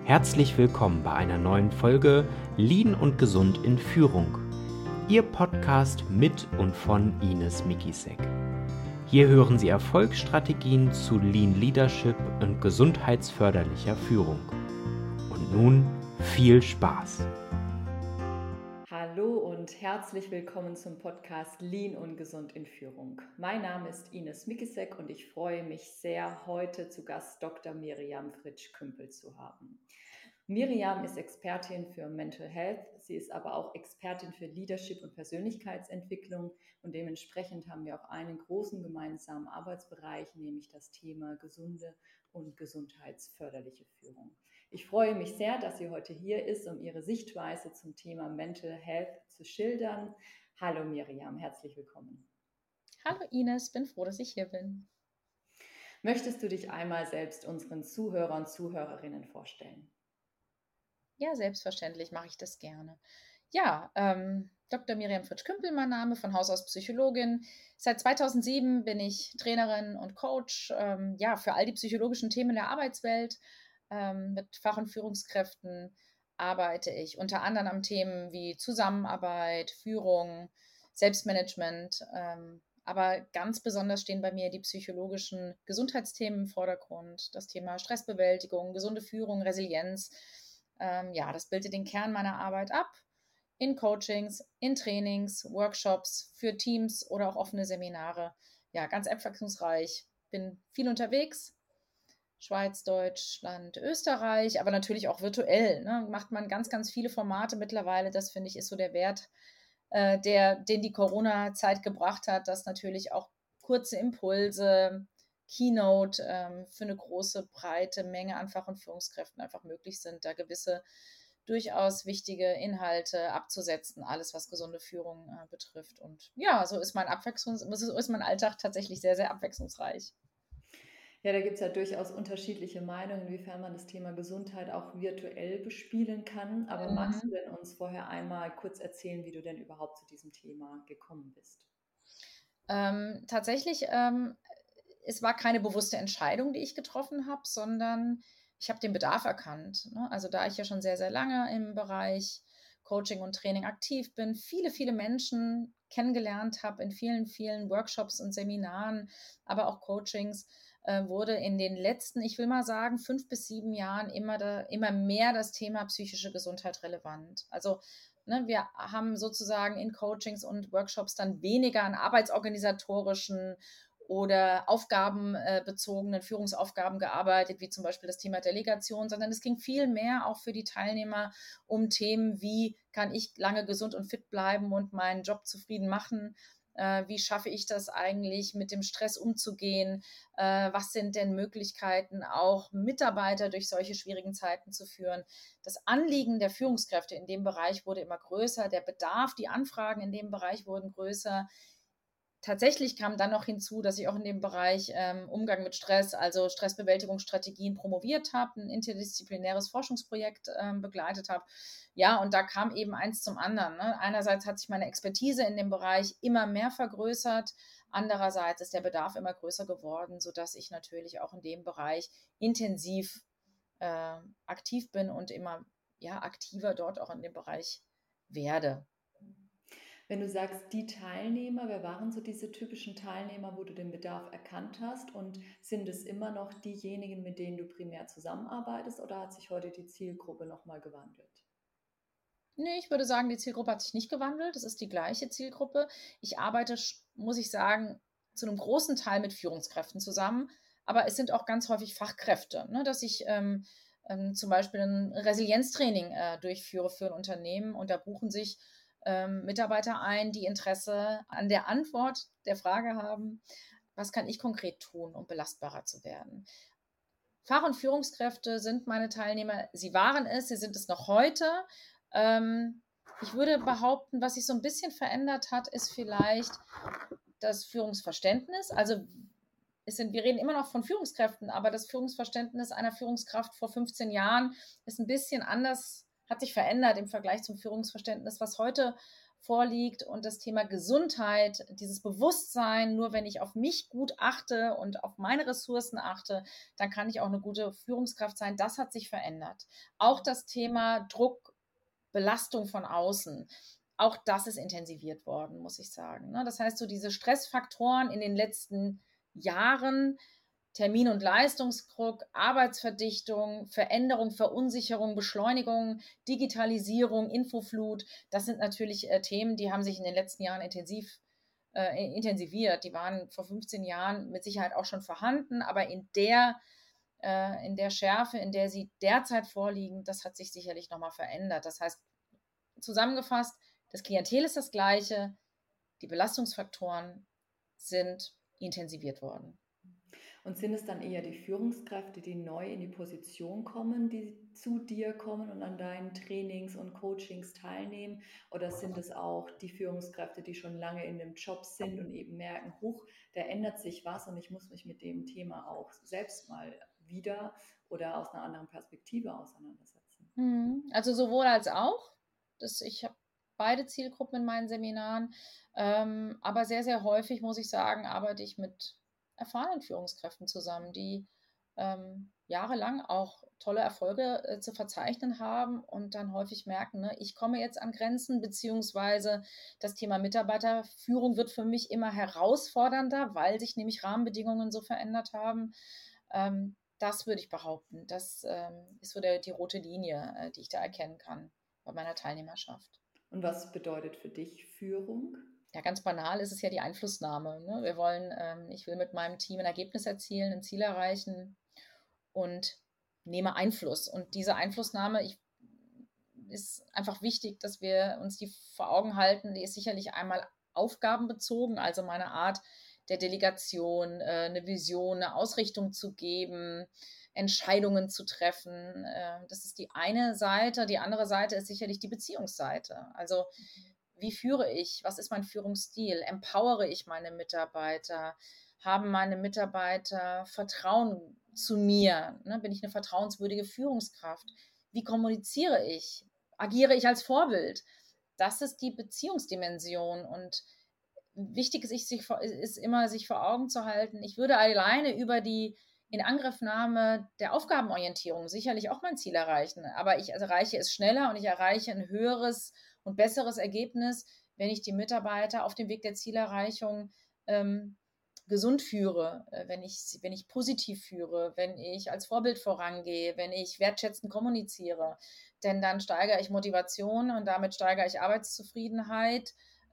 Herzlich willkommen bei einer neuen Folge Lean und Gesund in Führung. Ihr Podcast mit und von Ines Mikisek. Hier hören Sie Erfolgsstrategien zu Lean Leadership und gesundheitsförderlicher Führung. Und nun viel Spaß! Hallo und herzlich willkommen zum Podcast Lean und Gesund in Führung. Mein Name ist Ines Mikisek und ich freue mich sehr, heute zu Gast Dr. Miriam Fritsch-Kümpel zu haben. Miriam ist Expertin für Mental Health, sie ist aber auch Expertin für Leadership und Persönlichkeitsentwicklung und dementsprechend haben wir auch einen großen gemeinsamen Arbeitsbereich, nämlich das Thema gesunde und gesundheitsförderliche Führung. Ich freue mich sehr, dass sie heute hier ist, um ihre Sichtweise zum Thema Mental Health zu schildern. Hallo Miriam, herzlich willkommen. Hallo Ines, bin froh, dass ich hier bin. Möchtest du dich einmal selbst unseren Zuhörern und Zuhörerinnen vorstellen? Ja, selbstverständlich mache ich das gerne. Ja, Dr. Miriam Fritsch-Kümpel, mein Name, von Haus aus Psychologin. Seit 2007 bin ich Trainerin und Coach, für all die psychologischen Themen der Arbeitswelt. Mit Fach- und Führungskräften arbeite ich unter anderem an Themen wie Zusammenarbeit, Führung, Selbstmanagement. Aber ganz besonders stehen bei mir die psychologischen Gesundheitsthemen im Vordergrund. Das Thema Stressbewältigung, gesunde Führung, Resilienz. Das bildet den Kern meiner Arbeit ab. In Coachings, in Trainings, Workshops für Teams oder auch offene Seminare. Ja, ganz abwechslungsreich. Bin viel unterwegs. Schweiz, Deutschland, Österreich, aber natürlich auch virtuell. Ne? Macht man ganz, ganz viele Formate mittlerweile. Das, finde ich, ist so der Wert, den die Corona-Zeit gebracht hat, dass natürlich auch kurze Impulse, Keynote für eine große, breite Menge an Fach- und Führungskräften einfach möglich sind, da gewisse durchaus wichtige Inhalte abzusetzen, alles was gesunde Führung betrifft. Und ja, so ist so ist mein Alltag tatsächlich sehr, sehr abwechslungsreich. Ja, da gibt es ja durchaus unterschiedliche Meinungen, inwiefern man das Thema Gesundheit auch virtuell bespielen kann. Aber magst du denn uns vorher einmal kurz erzählen, wie du denn überhaupt zu diesem Thema gekommen bist? Tatsächlich, es war keine bewusste Entscheidung, die ich getroffen habe, sondern ich habe den Bedarf erkannt. Ne? Also da ich ja schon sehr, sehr lange im Bereich Coaching und Training aktiv bin, viele, viele Menschen kennengelernt habe in vielen, vielen Workshops und Seminaren, aber auch Coachings, wurde in den letzten, ich will mal sagen, 5 bis 7 Jahren immer mehr das Thema psychische Gesundheit relevant. Also wir haben sozusagen in Coachings und Workshops dann weniger an arbeitsorganisatorischen oder aufgabenbezogenen Führungsaufgaben gearbeitet, wie zum Beispiel das Thema Delegation, sondern es ging viel mehr auch für die Teilnehmer um Themen wie, kann ich lange gesund und fit bleiben und meinen Job zufrieden machen? Wie schaffe ich das eigentlich, mit dem Stress umzugehen? Was sind denn Möglichkeiten, auch Mitarbeiter durch solche schwierigen Zeiten zu führen? Das Anliegen der Führungskräfte in dem Bereich wurde immer größer, der Bedarf, die Anfragen in dem Bereich wurden größer. Tatsächlich kam dann noch hinzu, dass ich auch in dem Bereich Umgang mit Stress, also Stressbewältigungsstrategien promoviert habe, ein interdisziplinäres Forschungsprojekt begleitet habe. Ja, und da kam eben eins zum anderen. Ne? Einerseits hat sich meine Expertise in dem Bereich immer mehr vergrößert, andererseits ist der Bedarf immer größer geworden, sodass ich natürlich auch in dem Bereich intensiv aktiv bin und immer aktiver dort auch in dem Bereich werde. Wenn du sagst, die Teilnehmer, wer waren so diese typischen Teilnehmer, wo du den Bedarf erkannt hast? Und sind es immer noch diejenigen, mit denen du primär zusammenarbeitest, oder hat sich heute die Zielgruppe nochmal gewandelt? Nee, ich würde sagen, die Zielgruppe hat sich nicht gewandelt. Es ist die gleiche Zielgruppe. Ich arbeite, muss ich sagen, zu einem großen Teil mit Führungskräften zusammen, aber es sind auch ganz häufig Fachkräfte, ne, dass ich zum Beispiel ein Resilienztraining durchführe für ein Unternehmen und da buchen sich Mitarbeiter ein, die Interesse an der Antwort der Frage haben, was kann ich konkret tun, um belastbarer zu werden. Fach- und Führungskräfte sind meine Teilnehmer. Sie waren es, sie sind es noch heute. Ich würde behaupten, was sich so ein bisschen verändert hat, ist vielleicht das Führungsverständnis. Also wir reden immer noch von Führungskräften, aber das Führungsverständnis einer Führungskraft vor 15 Jahren ist ein bisschen anders, hat sich verändert im Vergleich zum Führungsverständnis, was heute vorliegt und das Thema Gesundheit, dieses Bewusstsein, nur wenn ich auf mich gut achte und auf meine Ressourcen achte, dann kann ich auch eine gute Führungskraft sein. Das hat sich verändert. Auch das Thema Druck, Belastung von außen, auch das ist intensiviert worden, muss ich sagen. Das heißt, so diese Stressfaktoren in den letzten Jahren, Termin- und Leistungsdruck, Arbeitsverdichtung, Veränderung, Verunsicherung, Beschleunigung, Digitalisierung, Infoflut, das sind natürlich Themen, die haben sich in den letzten Jahren intensiviert. Die waren vor 15 Jahren mit Sicherheit auch schon vorhanden, aber in der Schärfe, in der sie derzeit vorliegen, das hat sich sicherlich nochmal verändert. Das heißt, zusammengefasst, das Klientel ist das gleiche, die Belastungsfaktoren sind intensiviert worden. Und sind es dann eher die Führungskräfte, die neu in die Position kommen, die zu dir kommen und an deinen Trainings und Coachings teilnehmen? Oder sind es auch die Führungskräfte, die schon lange in dem Job sind und eben merken, huch, da ändert sich was und ich muss mich mit dem Thema auch selbst mal wieder oder aus einer anderen Perspektive auseinandersetzen? Also sowohl als auch. Ich habe beide Zielgruppen in meinen Seminaren, aber sehr, sehr häufig, muss ich sagen, arbeite ich mit erfahrenen Führungskräften zusammen, die jahrelang auch tolle Erfolge zu verzeichnen haben und dann häufig merken, ne, ich komme jetzt an Grenzen, beziehungsweise das Thema Mitarbeiterführung wird für mich immer herausfordernder, weil sich nämlich Rahmenbedingungen so verändert haben. Das würde ich behaupten. Das ist so die rote Linie, die ich da erkennen kann bei meiner Teilnehmerschaft. Und was bedeutet für dich Führung? Ja, ganz banal ist es ja die Einflussnahme. Ne? Ich will mit meinem Team ein Ergebnis erzielen, ein Ziel erreichen und nehme Einfluss. Und diese Einflussnahme, ist einfach wichtig, dass wir uns die vor Augen halten. Die ist sicherlich einmal aufgabenbezogen, also meine Art der Delegation, eine Vision, eine Ausrichtung zu geben, Entscheidungen zu treffen. Das ist die eine Seite. Die andere Seite ist sicherlich die Beziehungsseite. Also wie führe ich? Was ist mein Führungsstil? Empowere ich meine Mitarbeiter? Haben meine Mitarbeiter Vertrauen zu mir? Ne? Bin ich eine vertrauenswürdige Führungskraft? Wie kommuniziere ich? Agiere ich als Vorbild? Das ist die Beziehungsdimension und wichtig ist immer, sich vor Augen zu halten, ich würde alleine über die Inangriffnahme der Aufgabenorientierung sicherlich auch mein Ziel erreichen, aber ich erreiche es schneller und ich erreiche ein höheres und besseres Ergebnis, wenn ich die Mitarbeiter auf dem Weg der Zielerreichung gesund führe, wenn ich positiv führe, wenn ich als Vorbild vorangehe, wenn ich wertschätzend kommuniziere, denn dann steigere ich Motivation und damit steigere ich Arbeitszufriedenheit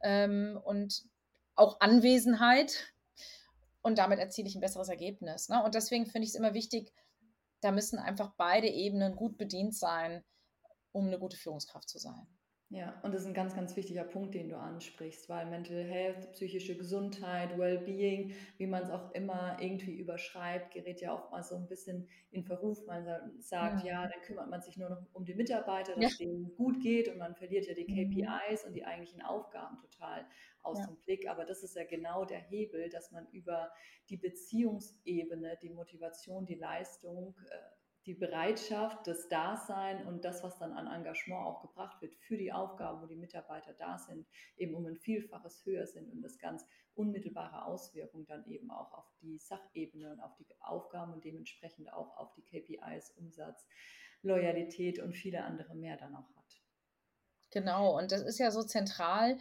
und auch Anwesenheit und damit erziele ich ein besseres Ergebnis. Ne? Und deswegen finde ich es immer wichtig, da müssen einfach beide Ebenen gut bedient sein, um eine gute Führungskraft zu sein. Ja, und das ist ein ganz, ganz wichtiger Punkt, den du ansprichst, weil Mental Health, psychische Gesundheit, Wellbeing, wie man es auch immer irgendwie überschreibt, gerät ja oftmals so ein bisschen in Verruf. Man sagt, ja, dann kümmert man sich nur noch um die Mitarbeiter, Ja. dass es denen gut geht und man verliert ja die Mhm. KPIs und die eigentlichen Aufgaben total aus Ja. dem Blick. Aber das ist ja genau der Hebel, dass man über die Beziehungsebene, die Motivation, die Leistung, die Bereitschaft, das Dasein und das, was dann an Engagement auch gebracht wird für die Aufgaben, wo die Mitarbeiter da sind, eben um ein Vielfaches höher sind und das ganz unmittelbare Auswirkungen dann eben auch auf die Sachebene und auf die Aufgaben und dementsprechend auch auf die KPIs, Umsatz, Loyalität und viele andere mehr dann auch hat. Genau, und das ist ja so zentral.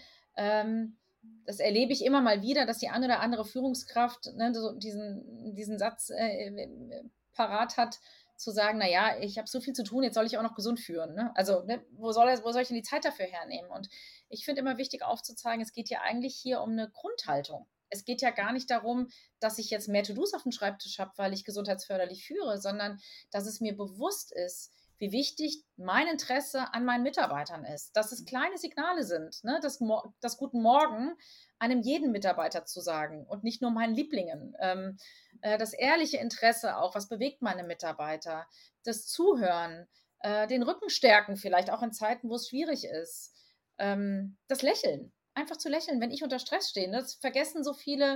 Das erlebe ich immer mal wieder, dass die eine oder andere Führungskraft so diesen Satz parat hat, zu sagen, naja, ich habe so viel zu tun, jetzt soll ich auch noch gesund führen. Ne? Also wo soll ich denn die Zeit dafür hernehmen? Und ich finde immer wichtig aufzuzeigen, es geht ja eigentlich hier um eine Grundhaltung. Es geht ja gar nicht darum, dass ich jetzt mehr To-Dos auf dem Schreibtisch habe, weil ich gesundheitsförderlich führe, sondern dass es mir bewusst ist, wie wichtig mein Interesse an meinen Mitarbeitern ist. Dass es kleine Signale sind, ne? Das Guten Morgen einem jeden Mitarbeiter zu sagen und nicht nur meinen Lieblingen. Das ehrliche Interesse auch, was bewegt meine Mitarbeiter, das Zuhören, den Rücken stärken vielleicht auch in Zeiten, wo es schwierig ist, das Lächeln, einfach zu lächeln, wenn ich unter Stress stehe. Das vergessen so viele,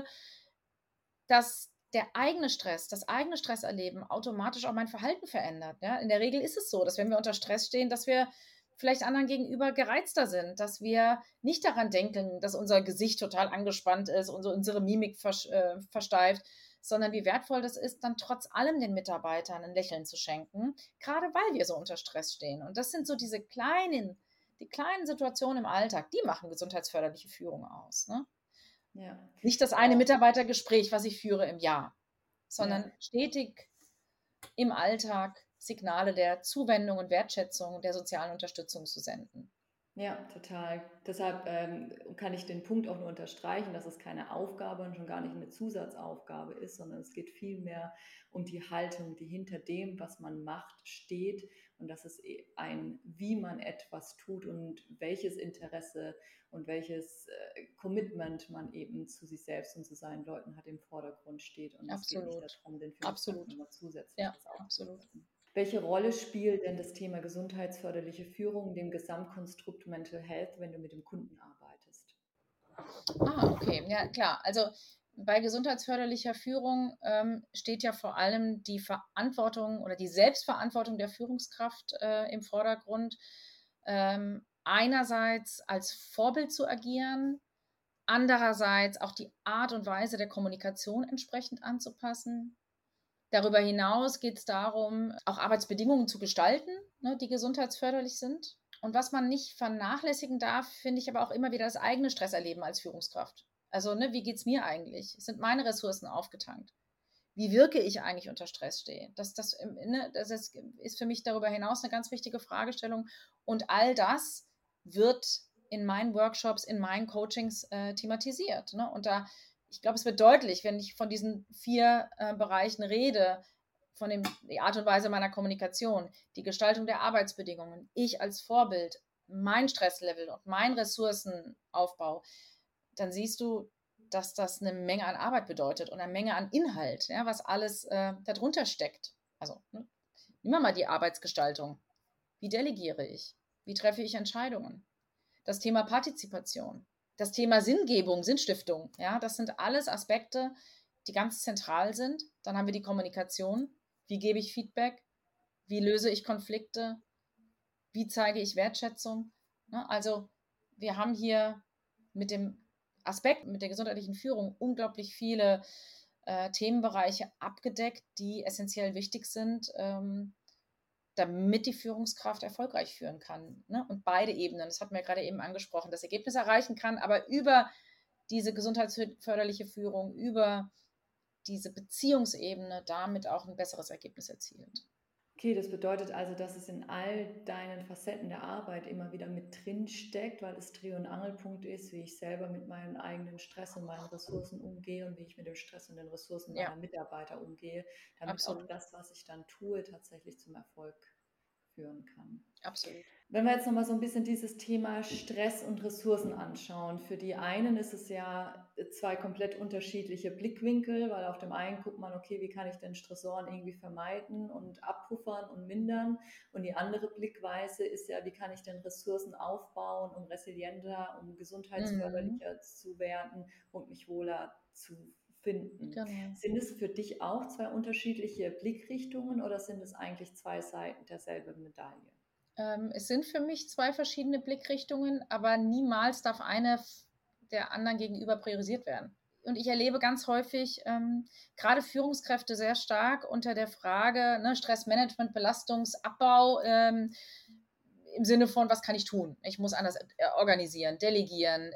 dass das eigene Stresserleben automatisch auch mein Verhalten verändert. Ja? In der Regel ist es so, dass wenn wir unter Stress stehen, dass wir vielleicht anderen gegenüber gereizter sind, dass wir nicht daran denken, dass unser Gesicht total angespannt ist und so unsere Mimik versteift, sondern wie wertvoll das ist, dann trotz allem den Mitarbeitern ein Lächeln zu schenken, gerade weil wir so unter Stress stehen. Und das sind so die kleinen Situationen im Alltag, die machen gesundheitsförderliche Führung aus. Ne? Ja. Nicht das eine Mitarbeitergespräch, was ich führe im Jahr, sondern stetig im Alltag Signale der Zuwendung und Wertschätzung und der sozialen Unterstützung zu senden. Ja, total. Deshalb kann ich den Punkt auch nur unterstreichen, dass es keine Aufgabe und schon gar nicht eine Zusatzaufgabe ist, sondern es geht vielmehr um die Haltung, die hinter dem, was man macht, steht, und dass es wie man etwas tut und welches Interesse und welches Commitment man eben zu sich selbst und zu seinen Leuten hat, im Vordergrund steht. Und es geht nicht darum, den Führungskräften immer zusätzlich das aufzusetzen. Welche Rolle spielt denn das Thema gesundheitsförderliche Führung in dem Gesamtkonstrukt Mental Health, wenn du mit dem Kunden arbeitest? Okay, ja klar. Also bei gesundheitsförderlicher Führung steht ja vor allem die Verantwortung oder die Selbstverantwortung der Führungskraft im Vordergrund. Einerseits als Vorbild zu agieren, andererseits auch die Art und Weise der Kommunikation entsprechend anzupassen. Darüber hinaus geht es darum, auch Arbeitsbedingungen zu gestalten, ne, die gesundheitsförderlich sind. Und was man nicht vernachlässigen darf, finde ich aber auch immer wieder das eigene Stresserleben als Führungskraft. Also, ne, wie geht es mir eigentlich? Sind meine Ressourcen aufgetankt? Wie wirke ich eigentlich unter Stress stehe? Das ist für mich darüber hinaus eine ganz wichtige Fragestellung. Und all das wird in meinen Workshops, in meinen Coachings thematisiert. Ne? Und ich glaube, es wird deutlich, wenn ich von diesen 4 Bereichen rede, die Art und Weise meiner Kommunikation, die Gestaltung der Arbeitsbedingungen, ich als Vorbild, mein Stresslevel und mein Ressourcenaufbau, dann siehst du, dass das eine Menge an Arbeit bedeutet und eine Menge an Inhalt, ja, was alles darunter steckt. Also, nehmen wir mal die Arbeitsgestaltung. Wie delegiere ich? Wie treffe ich Entscheidungen? Das Thema Partizipation, das Thema Sinngebung, Sinnstiftung, ja, das sind alles Aspekte, die ganz zentral sind. Dann haben wir die Kommunikation. Wie gebe ich Feedback? Wie löse ich Konflikte? Wie zeige ich Wertschätzung? Ne? Also wir haben hier mit dem Aspekt, mit der gesundheitlichen Führung unglaublich viele Themenbereiche abgedeckt, die essentiell wichtig sind, damit die Führungskraft erfolgreich führen kann. Ne? Und beide Ebenen, das hatten wir gerade eben angesprochen, das Ergebnis erreichen kann, aber über diese gesundheitsförderliche Führung, über diese Beziehungsebene damit auch ein besseres Ergebnis erzielt. Okay, das bedeutet also, dass es in all deinen Facetten der Arbeit immer wieder mit drin steckt, weil es Dreh- und Angelpunkt ist, wie ich selber mit meinem eigenen Stress und meinen Ressourcen umgehe und wie ich mit dem Stress und den Ressourcen meiner Mitarbeiter umgehe, damit Absolut. auch das, was ich dann tue, tatsächlich zum Erfolg führen kann. Absolut. Wenn wir jetzt nochmal so ein bisschen dieses Thema Stress und Ressourcen anschauen. Für die einen ist es ja 2 komplett unterschiedliche Blickwinkel, weil auf dem einen guckt man, okay, wie kann ich denn Stressoren irgendwie vermeiden und abpuffern und mindern? Und die andere Blickweise ist ja, wie kann ich denn Ressourcen aufbauen, um resilienter, um gesundheitsförderlicher zu werden und mich wohler zu finden. Genau. Sind es für dich auch 2 unterschiedliche Blickrichtungen oder sind es eigentlich 2 Seiten derselben Medaille? Es sind für mich 2 verschiedene Blickrichtungen, aber niemals darf eine der anderen gegenüber priorisiert werden. Und ich erlebe ganz häufig gerade Führungskräfte sehr stark unter der Frage, ne, Stressmanagement, Belastungsabbau, im Sinne von, was kann ich tun? Ich muss anders organisieren, delegieren,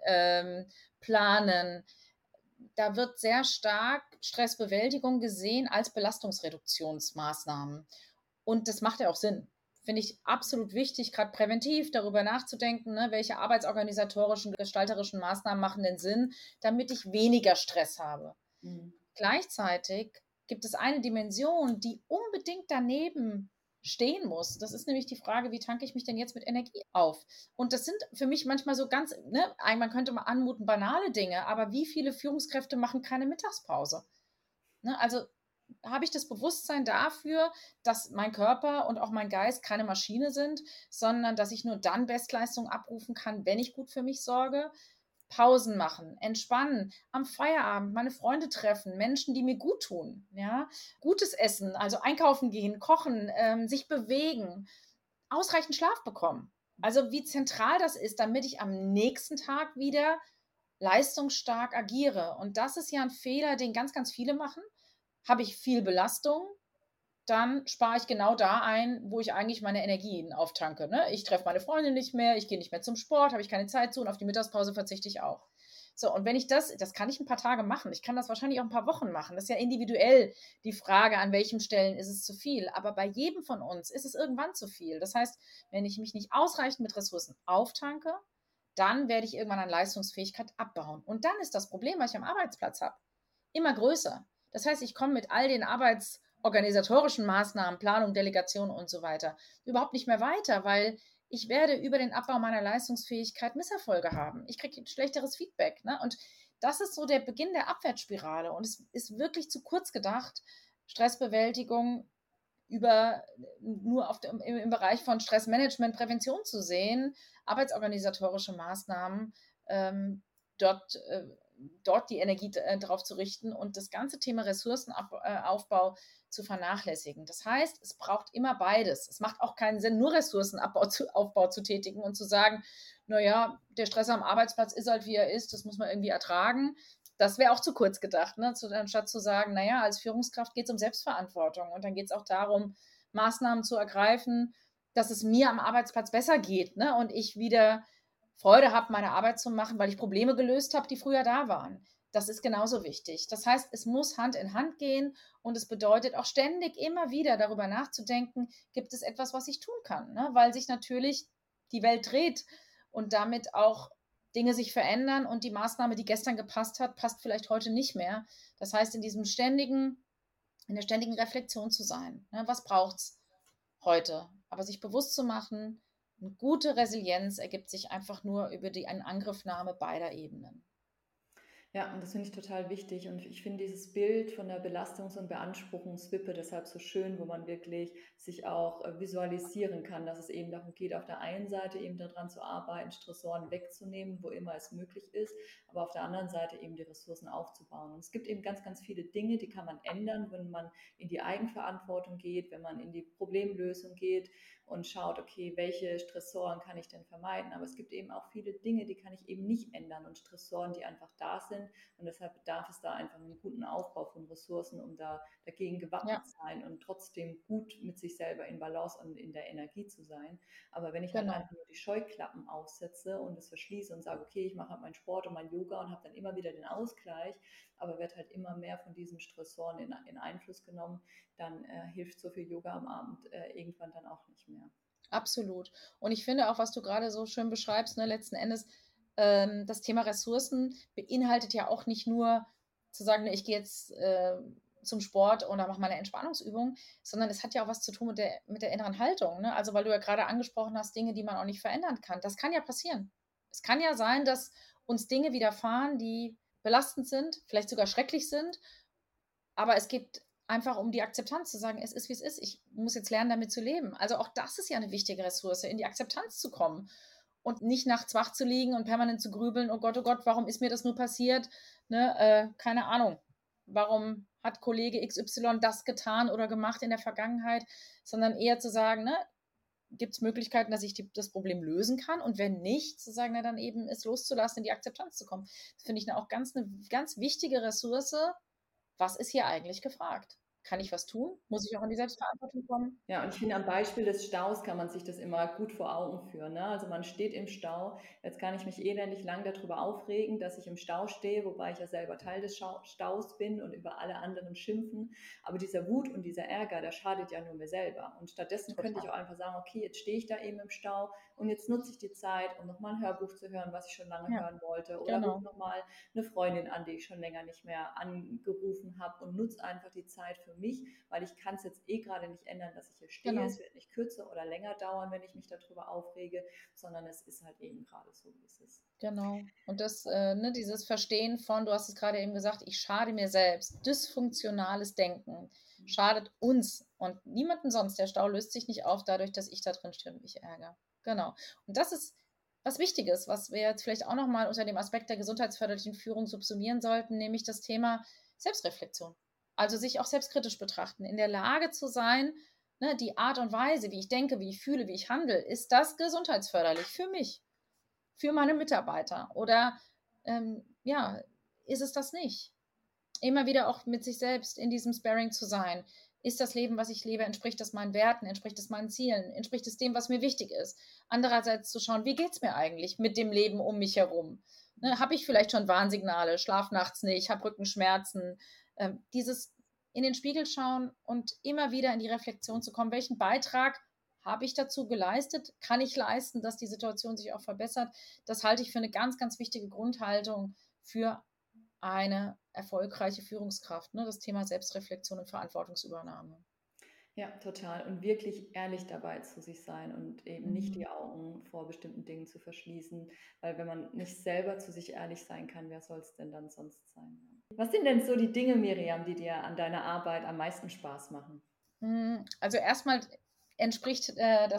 planen. Da wird sehr stark Stressbewältigung gesehen als Belastungsreduktionsmaßnahmen. Und das macht ja auch Sinn. Finde ich absolut wichtig, gerade präventiv darüber nachzudenken, ne, welche arbeitsorganisatorischen, gestalterischen Maßnahmen machen denn Sinn, damit ich weniger Stress habe. Gleichzeitig gibt es eine Dimension, die unbedingt daneben stehen muss. Das ist nämlich die Frage, wie tanke ich mich denn jetzt mit Energie auf? Und das sind für mich manchmal so ganz, ne, man könnte mal anmuten, banale Dinge, aber wie viele Führungskräfte machen keine Mittagspause? Ne, also habe ich das Bewusstsein dafür, dass mein Körper und auch mein Geist keine Maschine sind, sondern dass ich nur dann Bestleistung abrufen kann, wenn ich gut für mich sorge. Pausen machen, entspannen, am Feierabend meine Freunde treffen, Menschen, die mir gut tun, ja, gutes Essen, also einkaufen gehen, kochen, sich bewegen, ausreichend Schlaf bekommen. Also wie zentral das ist, damit ich am nächsten Tag wieder leistungsstark agiere. Und das ist ja ein Fehler, den ganz, ganz viele machen. Habe ich viel Belastung, dann spare ich genau da ein, wo ich eigentlich meine Energien auftanke. Ne? Ich treffe meine Freundin nicht mehr, ich gehe nicht mehr zum Sport, habe ich keine Zeit zu und auf die Mittagspause verzichte ich auch. So, und wenn ich das kann ich ein paar Tage machen. Ich kann das wahrscheinlich auch ein paar Wochen machen. Das ist ja individuell die Frage, an welchen Stellen ist es zu viel. Aber bei jedem von uns ist es irgendwann zu viel. Das heißt, wenn ich mich nicht ausreichend mit Ressourcen auftanke, dann werde ich irgendwann an Leistungsfähigkeit abbauen. Und dann ist das Problem, was ich am Arbeitsplatz habe, immer größer. Das heißt, ich komme mit all den arbeitsorganisatorischen Maßnahmen, Planung, Delegation und so weiter überhaupt nicht mehr weiter, weil ich werde über den Abbau meiner Leistungsfähigkeit Misserfolge haben. Ich kriege schlechteres Feedback. Ne? Und das ist so der Beginn der Abwärtsspirale. Und es ist wirklich zu kurz gedacht, Stressbewältigung nur im Bereich von Stressmanagement, Prävention zu sehen, arbeitsorganisatorische Maßnahmen, dort, dort die Energie drauf zu richten und das ganze Thema Ressourcenaufbau zu vernachlässigen. Das heißt, es braucht immer beides. Es macht auch keinen Sinn, nur Ressourcenaufbau zu tätigen und zu sagen, naja, der Stress am Arbeitsplatz ist halt, wie er ist, das muss man irgendwie ertragen. Das wäre auch zu kurz gedacht, ne? Anstatt zu sagen, naja, als Führungskraft geht es um Selbstverantwortung und dann geht es auch darum, Maßnahmen zu ergreifen, dass es mir am Arbeitsplatz besser geht, ne? Und ich wieder Freude habe, meine Arbeit zu machen, weil ich Probleme gelöst habe, die früher da waren. Das ist genauso wichtig. Das heißt, es muss Hand in Hand gehen und es bedeutet auch ständig immer wieder darüber nachzudenken, gibt es etwas, was ich tun kann, ne? Weil sich natürlich die Welt dreht und damit auch Dinge sich verändern und die Maßnahme, die gestern gepasst hat, passt vielleicht heute nicht mehr. Das heißt, in der ständigen Reflexion zu sein. Ne? Was braucht es heute? Aber sich bewusst zu machen, eine gute Resilienz ergibt sich einfach nur über die Angriffnahme beider Ebenen. Ja, und das finde ich total wichtig. Und ich finde dieses Bild von der Belastungs- und Beanspruchungswippe deshalb so schön, wo man wirklich sich auch visualisieren kann, dass es eben darum geht, auf der einen Seite eben daran zu arbeiten, Stressoren wegzunehmen, wo immer es möglich ist, aber auf der anderen Seite eben die Ressourcen aufzubauen. Und es gibt eben ganz, ganz viele Dinge, die kann man ändern, wenn man in die Eigenverantwortung geht, wenn man in die Problemlösung geht und schaut, okay, welche Stressoren kann ich denn vermeiden? Aber es gibt eben auch viele Dinge, die kann ich eben nicht ändern und Stressoren, die einfach da sind. Und deshalb bedarf es da einfach einen guten Aufbau von Ressourcen, um dagegen gewappnet zu sein und trotzdem gut mit sich selber in Balance und in der Energie zu sein. Aber wenn ich halt Genau. einfach nur die Scheuklappen aufsetze und es verschließe und sage, okay, ich mache halt meinen Sport und mein Yoga und habe dann immer wieder den Ausgleich, aber werde halt immer mehr von diesen Stressoren in Einfluss genommen, dann hilft so viel Yoga am Abend irgendwann dann auch nicht mehr. Absolut. Und ich finde auch, was du gerade so schön beschreibst, ne, letzten Endes, das Thema Ressourcen beinhaltet ja auch nicht nur zu sagen, ne, ich gehe jetzt zum Sport oder mache meine Entspannungsübung, sondern es hat ja auch was zu tun mit der inneren Haltung. Ne? Also weil du ja gerade angesprochen hast, Dinge, die man auch nicht verändern kann. Das kann ja passieren. Es kann ja sein, dass uns Dinge widerfahren, die belastend sind, vielleicht sogar schrecklich sind, aber es geht einfach um die Akzeptanz, zu sagen, es ist, wie es ist. Ich muss jetzt lernen, damit zu leben. Also auch das ist ja eine wichtige Ressource, in die Akzeptanz zu kommen und nicht nachts wach zu liegen und permanent zu grübeln, oh Gott, warum ist mir das nur passiert? Ne, keine Ahnung. Warum hat Kollege XY das getan oder gemacht in der Vergangenheit? Sondern eher zu sagen, ne, gibt es Möglichkeiten, dass ich das Problem lösen kann? Und wenn nicht, zu sagen, na, dann eben es loszulassen, in die Akzeptanz zu kommen. Das finde ich eine ganz wichtige Ressource. Was ist hier eigentlich gefragt? Kann ich was tun? Muss ich auch in die Selbstverantwortung kommen? Ja, und ich finde, am Beispiel des Staus kann man sich das immer gut vor Augen führen. Ne? Also man steht im Stau. Jetzt kann ich mich elendig lang darüber aufregen, dass ich im Stau stehe, wobei ich ja selber Teil des Staus bin und über alle anderen schimpfen. Aber dieser Wut und dieser Ärger, der schadet ja nur mir selber. Und stattdessen könnte ich auch einfach sagen, okay, jetzt stehe ich da eben im Stau und jetzt nutze ich die Zeit, um nochmal ein Hörbuch zu hören, was ich schon lange Ja, hören wollte. Oder rufe genau, nochmal eine Freundin an, die ich schon länger nicht mehr angerufen habe und nutze einfach die Zeit für mich, weil ich kann es jetzt eh gerade nicht ändern, dass ich hier stehe. genau, Es wird nicht kürzer oder länger dauern, wenn ich mich darüber aufrege, sondern es ist halt eben gerade so, wie es ist. genau. Und das, ne, dieses Verstehen von, du hast es gerade eben gesagt, ich schade mir selbst. Dysfunktionales Denken schadet uns und niemanden sonst. Der Stau löst sich nicht auf dadurch, dass ich da drin stehe und mich ärgere. Genau. Und das ist was Wichtiges, was wir jetzt vielleicht auch nochmal unter dem Aspekt der gesundheitsförderlichen Führung subsumieren sollten, nämlich das Thema Selbstreflexion. Also sich auch selbstkritisch betrachten, in der Lage zu sein, ne, die Art und Weise, wie ich denke, wie ich fühle, wie ich handle, ist das gesundheitsförderlich für mich, für meine Mitarbeiter oder ja, ist es das nicht? Immer wieder auch mit sich selbst in diesem Sparring zu sein. Ist das Leben, was ich lebe, entspricht das meinen Werten, entspricht es meinen Zielen, entspricht es dem, was mir wichtig ist? Andererseits zu schauen, wie geht es mir eigentlich mit dem Leben um mich herum? Ne, habe ich vielleicht schon Warnsignale, schlaf nachts nicht, habe Rückenschmerzen? Dieses in den Spiegel schauen und immer wieder in die Reflexion zu kommen, welchen Beitrag habe ich dazu geleistet? Kann ich leisten, dass die Situation sich auch verbessert? Das halte ich für eine ganz, ganz wichtige Grundhaltung für eine erfolgreiche Führungskraft, ne? Das Thema Selbstreflexion und Verantwortungsübernahme. Ja, total. Und wirklich ehrlich dabei zu sich sein und eben nicht die Augen vor bestimmten Dingen zu verschließen. Weil wenn man nicht selber zu sich ehrlich sein kann, wer soll es denn dann sonst sein? Was sind denn so die Dinge, Miriam, die dir an deiner Arbeit am meisten Spaß machen? Also erstmal entspricht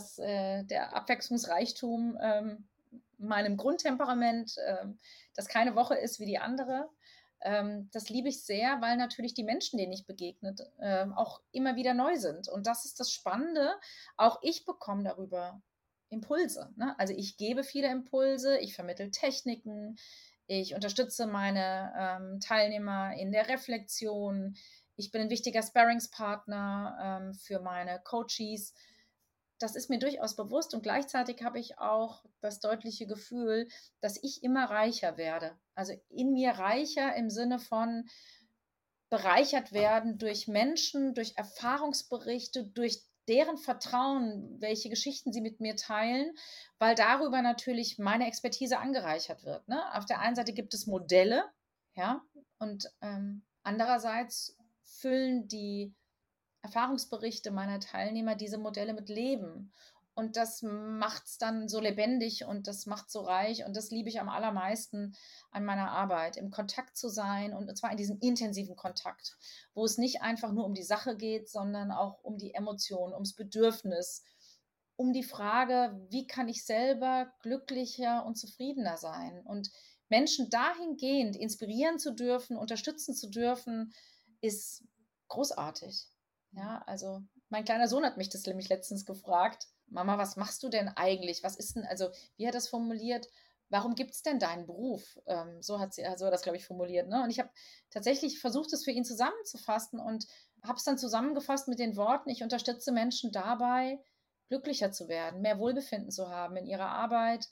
der Abwechslungsreichtum meinem Grundtemperament, das keine Woche ist wie die andere. Das liebe ich sehr, weil natürlich die Menschen, denen ich begegne, auch immer wieder neu sind. Und das ist das Spannende. Auch ich bekomme darüber Impulse. Ne? Also ich gebe viele Impulse, ich vermittle Techniken, ich unterstütze meine Teilnehmer in der Reflexion. Ich bin ein wichtiger Sparringspartner für meine Coaches. Das ist mir durchaus bewusst und gleichzeitig habe ich auch das deutliche Gefühl, dass ich immer reicher werde. Also in mir reicher im Sinne von bereichert werden durch Menschen, durch Erfahrungsberichte, durch deren Vertrauen, welche Geschichten sie mit mir teilen, weil darüber natürlich meine Expertise angereichert wird. Ne? Auf der einen Seite gibt es Modelle, ja, und andererseits füllen die Erfahrungsberichte meiner Teilnehmer diese Modelle mit Leben. Und das macht es dann so lebendig und das macht so reich. Und das liebe ich am allermeisten an meiner Arbeit, im Kontakt zu sein und zwar in diesem intensiven Kontakt, wo es nicht einfach nur um die Sache geht, sondern auch um die Emotion, ums Bedürfnis, um die Frage, wie kann ich selber glücklicher und zufriedener sein? Und Menschen dahingehend inspirieren zu dürfen, unterstützen zu dürfen, ist großartig. Ja, also mein kleiner Sohn hat mich das nämlich letztens gefragt. Mama, was machst du denn eigentlich? Was ist denn, also wie hat das formuliert? Warum gibt es denn deinen Beruf? So hat das, glaube ich, formuliert. Ne? Und ich habe tatsächlich versucht, es für ihn zusammenzufassen und habe es dann zusammengefasst mit den Worten, ich unterstütze Menschen dabei, glücklicher zu werden, mehr Wohlbefinden zu haben in ihrer Arbeit,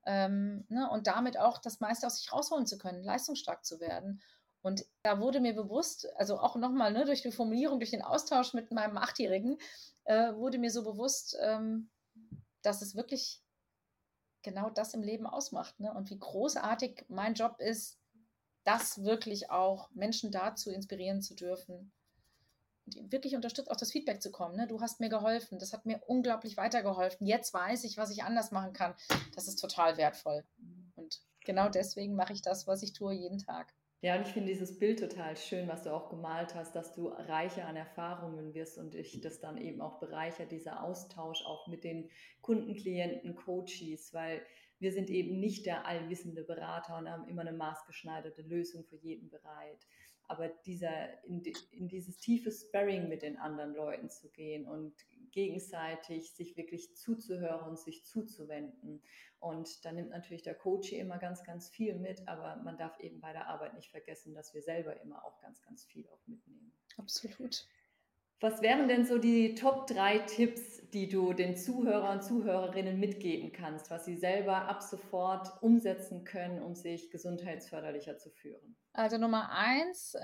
ne? Und damit auch das meiste aus sich rausholen zu können, leistungsstark zu werden. Und da wurde mir bewusst, also auch nochmal, ne, durch die Formulierung, durch den Austausch mit meinem Achtjährigen, wurde mir so bewusst, dass es wirklich genau das im Leben ausmacht. Ne? Und wie großartig mein Job ist, das wirklich auch Menschen dazu inspirieren zu dürfen. Und wirklich unterstützt, auch das Feedback zu kommen. Ne? Du hast mir geholfen, das hat mir unglaublich weitergeholfen. Jetzt weiß ich, was ich anders machen kann. Das ist total wertvoll. Und genau deswegen mache ich das, was ich tue, jeden Tag. Ja, und ich finde dieses Bild total schön, was du auch gemalt hast, dass du reicher an Erfahrungen wirst und dich das dann eben auch bereichert, dieser Austausch auch mit den Kunden, Klienten, Coaches, weil wir sind eben nicht der allwissende Berater und haben immer eine maßgeschneiderte Lösung für jeden bereit. Aber in dieses tiefe Sparring mit den anderen Leuten zu gehen und gegenseitig sich wirklich zuzuhören und sich zuzuwenden. Und da nimmt natürlich der Coach immer ganz, ganz viel mit, aber man darf eben bei der Arbeit nicht vergessen, dass wir selber immer auch ganz, ganz viel auch mitnehmen. Absolut. Was wären denn so die Top 3 Tipps, die du den Zuhörern und Zuhörerinnen mitgeben kannst, was sie selber ab sofort umsetzen können, um sich gesundheitsförderlicher zu führen? Also Nummer 1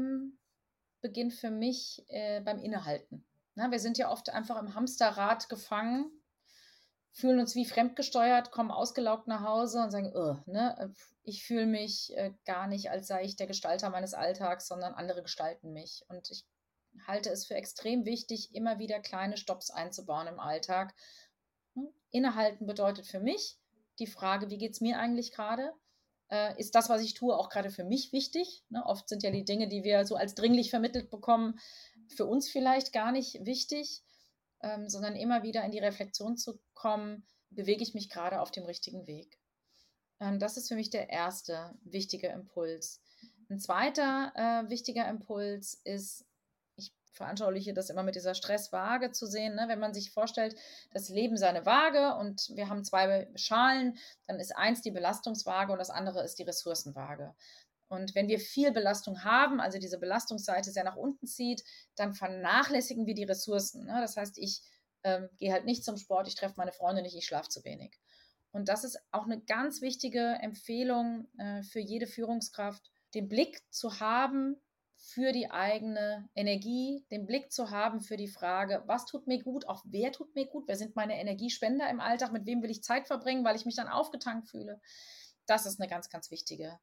beginnt für mich beim Innehalten. Na, wir sind ja oft einfach im Hamsterrad gefangen, fühlen uns wie fremdgesteuert, kommen ausgelaugt nach Hause und sagen, ne, ich fühle mich gar nicht, als sei ich der Gestalter meines Alltags, sondern andere gestalten mich. Und ich halte es für extrem wichtig, immer wieder kleine Stopps einzubauen im Alltag. Innehalten bedeutet für mich die Frage, wie geht es mir eigentlich gerade? Ist das, was ich tue, auch gerade für mich wichtig? Ne? Oft sind ja die Dinge, die wir so als dringlich vermittelt bekommen, für uns vielleicht gar nicht wichtig, sondern immer wieder in die Reflexion zu kommen, bewege ich mich gerade auf dem richtigen Weg? Das ist für mich der erste wichtige Impuls. Ein zweiter wichtiger Impuls ist, ich veranschauliche das immer mit dieser Stresswaage zu sehen. Ne? Wenn man sich vorstellt, das Leben sei eine Waage und wir haben 2 Schalen, dann ist eins die Belastungswaage und das andere ist die Ressourcenwaage. Und wenn wir viel Belastung haben, also diese Belastungsseite sehr nach unten zieht, dann vernachlässigen wir die Ressourcen. Ne? Das heißt, ich gehe halt nicht zum Sport, ich treffe meine Freunde nicht, ich schlafe zu wenig. Und das ist auch eine ganz wichtige Empfehlung für jede Führungskraft, den Blick zu haben für die eigene Energie, den Blick zu haben für die Frage, was tut mir gut, auch wer tut mir gut, wer sind meine Energiespender im Alltag, mit wem will ich Zeit verbringen, weil ich mich dann aufgetankt fühle. Das ist eine ganz, ganz wichtige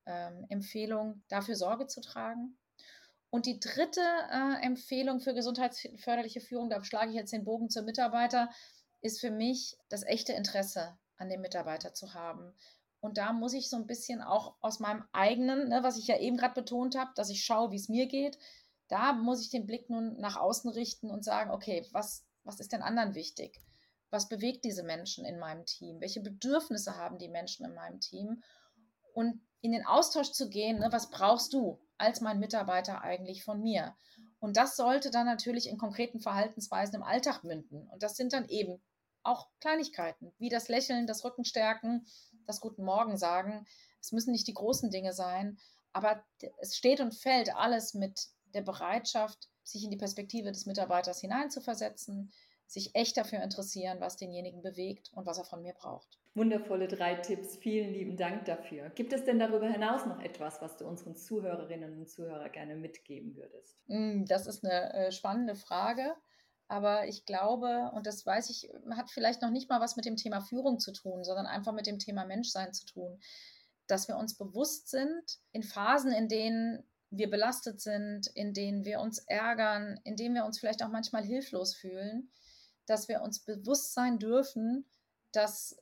Empfehlung, dafür Sorge zu tragen. Und die dritte Empfehlung für gesundheitsförderliche Führung, da schlage ich jetzt den Bogen zum Mitarbeiter, ist für mich das echte Interesse an dem Mitarbeiter zu haben. Und da muss ich so ein bisschen auch aus meinem eigenen, ne, was ich ja eben gerade betont habe, dass ich schaue, wie es mir geht, da muss ich den Blick nun nach außen richten und sagen, okay, was ist den anderen wichtig? Was bewegt diese Menschen in meinem Team? Welche Bedürfnisse haben die Menschen in meinem Team? Und in den Austausch zu gehen, ne, was brauchst du als mein Mitarbeiter eigentlich von mir? Und das sollte dann natürlich in konkreten Verhaltensweisen im Alltag münden. Und das sind dann eben auch Kleinigkeiten, wie das Lächeln, das Rückenstärken, das Guten Morgen sagen. Es müssen nicht die großen Dinge sein, aber es steht und fällt alles mit der Bereitschaft, sich in die Perspektive des Mitarbeiters hineinzuversetzen, sich echt dafür interessieren, was denjenigen bewegt und was er von mir braucht. Wundervolle 3 Tipps, vielen lieben Dank dafür. Gibt es denn darüber hinaus noch etwas, was du unseren Zuhörerinnen und Zuhörern gerne mitgeben würdest? Das ist eine spannende Frage, aber ich glaube, und das weiß ich, hat vielleicht noch nicht mal was mit dem Thema Führung zu tun, sondern einfach mit dem Thema Menschsein zu tun, dass wir uns bewusst sind, in Phasen, in denen wir belastet sind, in denen wir uns ärgern, in denen wir uns vielleicht auch manchmal hilflos fühlen, dass wir uns bewusst sein dürfen, dass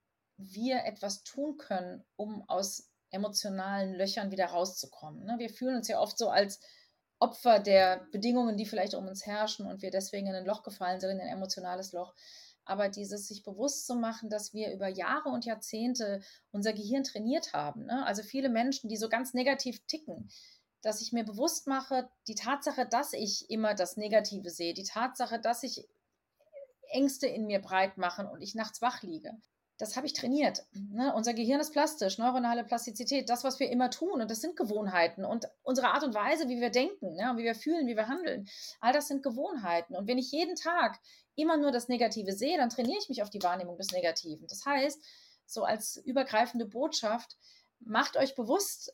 wir etwas tun können, um aus emotionalen Löchern wieder rauszukommen. Wir fühlen uns ja oft so als Opfer der Bedingungen, die vielleicht um uns herrschen und wir deswegen in ein Loch gefallen sind, in ein emotionales Loch. Aber dieses sich bewusst zu machen, dass wir über Jahre und Jahrzehnte unser Gehirn trainiert haben. Also viele Menschen, die so ganz negativ ticken, dass ich mir bewusst mache, die Tatsache, dass ich immer das Negative sehe, die Tatsache, dass ich Ängste in mir breit machen und ich nachts wach liege. Das habe ich trainiert. Unser Gehirn ist plastisch, neuronale Plastizität, das, was wir immer tun. Und das sind Gewohnheiten. Und unsere Art und Weise, wie wir denken, wie wir fühlen, wie wir handeln, all das sind Gewohnheiten. Und wenn ich jeden Tag immer nur das Negative sehe, dann trainiere ich mich auf die Wahrnehmung des Negativen. Das heißt, so als übergreifende Botschaft, macht euch bewusst,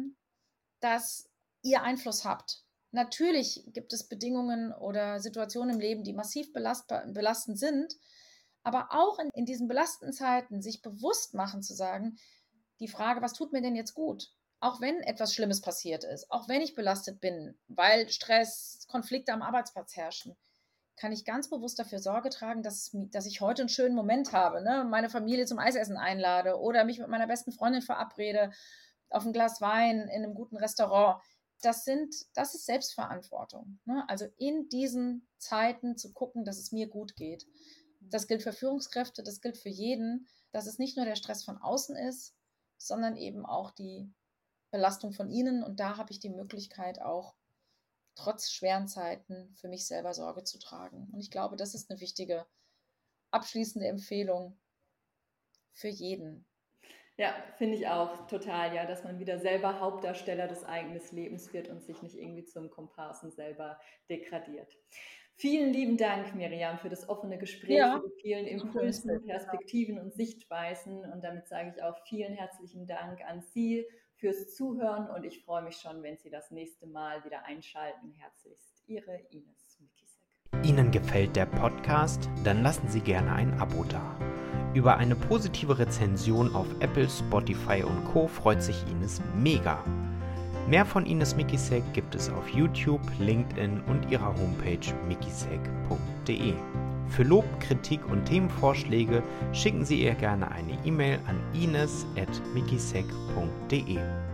dass ihr Einfluss habt. Natürlich gibt es Bedingungen oder Situationen im Leben, die massiv belastend sind, aber auch in diesen belastenden Zeiten sich bewusst machen zu sagen, die Frage, was tut mir denn jetzt gut? Auch wenn etwas Schlimmes passiert ist, auch wenn ich belastet bin, weil Stress, Konflikte am Arbeitsplatz herrschen, kann ich ganz bewusst dafür Sorge tragen, dass ich heute einen schönen Moment habe, meine Familie zum Eisessen einlade oder mich mit meiner besten Freundin verabrede auf ein Glas Wein in einem guten Restaurant. Das ist Selbstverantwortung. Also in diesen Zeiten zu gucken, dass es mir gut geht. Das gilt für Führungskräfte, das gilt für jeden, dass es nicht nur der Stress von außen ist, sondern eben auch die Belastung von innen. Und da habe ich die Möglichkeit auch, trotz schweren Zeiten für mich selber Sorge zu tragen. Und ich glaube, das ist eine wichtige abschließende Empfehlung für jeden. Ja, finde ich auch total, ja, dass man wieder selber Hauptdarsteller des eigenen Lebens wird und sich nicht irgendwie zum Komparsen selber degradiert. Vielen lieben Dank, Miriam, für das offene Gespräch, für die vielen Impulsen, Perspektiven und Sichtweisen. Und damit sage ich auch vielen herzlichen Dank an Sie fürs Zuhören und ich freue mich schon, wenn Sie das nächste Mal wieder einschalten. Herzlichst, Ihre Ines Mikisek. Ihnen gefällt der Podcast? Dann lassen Sie gerne ein Abo da. Über eine positive Rezension auf Apple, Spotify und Co. freut sich Ines mega. Mehr von Ines Mikisek gibt es auf YouTube, LinkedIn und ihrer Homepage mikisek.de. Für Lob, Kritik und Themenvorschläge schicken Sie ihr gerne eine E-Mail an ines@mikisek.de.